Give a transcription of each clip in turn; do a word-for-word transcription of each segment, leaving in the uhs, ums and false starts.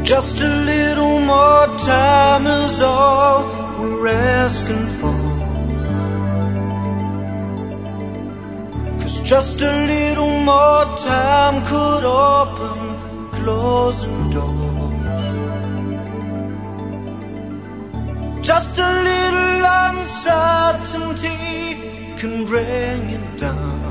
Just a little more time is all we're asking for. 'Cause just a little more time could open closing doors. Just a little uncertainty can bring it down.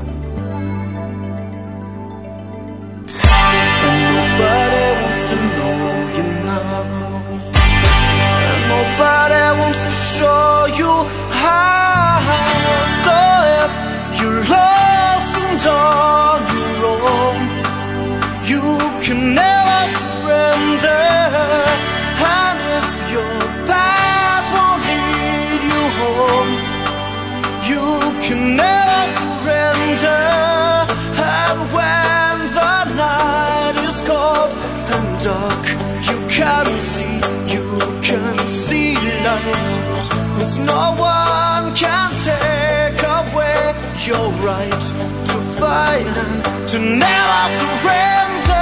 And nobody wants to know you now. And nobody wants to show you how. So if you're lost and on your own, you can never surrender. And if your path won't lead you home, you can never surrender. And when the night is cold and dark, you can see, you can see light. 'Cause no one can take away your right to fight and to never surrender.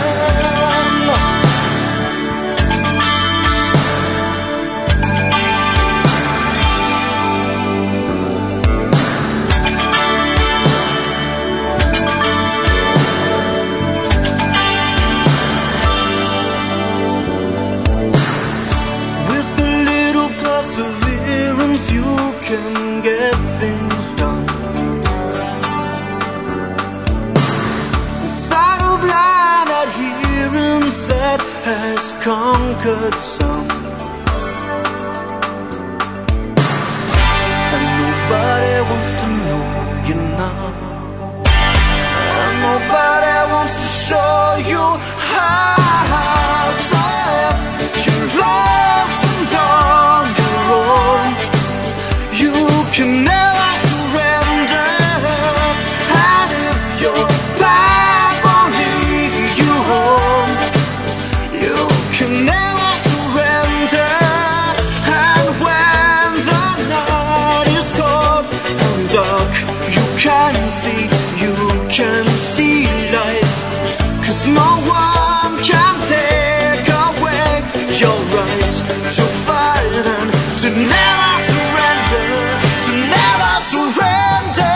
Perseverance, you can get things done. Without a blind adherence that has conquered some. And nobody wants to know you now. And nobody wants to show you how. So if you're lost and on your own, you can never surrender. And if your path won't lead you home, you can never surrender. And when the night is cold and dark, you can see, you can see light. 'Cause no one can take away your right to fight and to never surrender, to never surrender.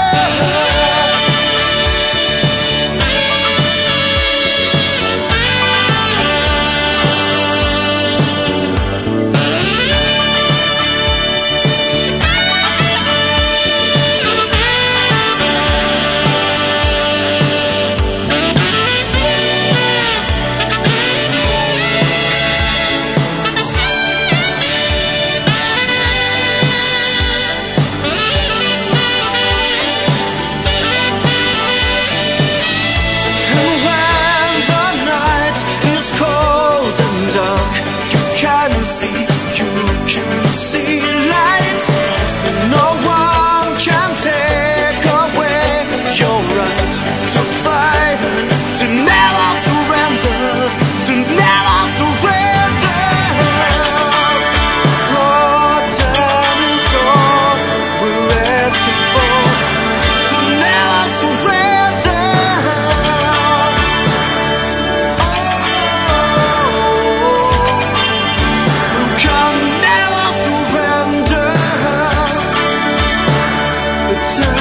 Time